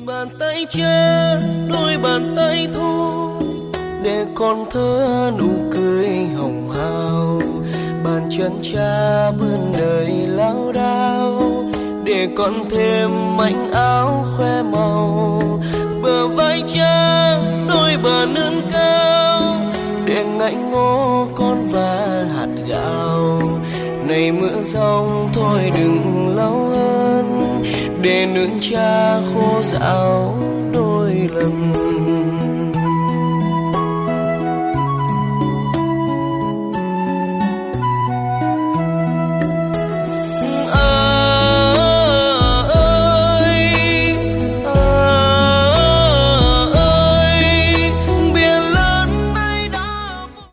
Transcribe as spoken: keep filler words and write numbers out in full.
Bàn tay cha, đôi bàn tay thô, để con thơ nụ cười hồng hào. Bàn chân cha vươn đời lao đao, để con thêm mảnh áo khoe màu. Bờ vai cha, đôi bờ nươn cao, để ngạnh ngô con và hạt gạo. Này mưa giông thôi đừng lau ơn, để nương cha khô ráo đôi lần.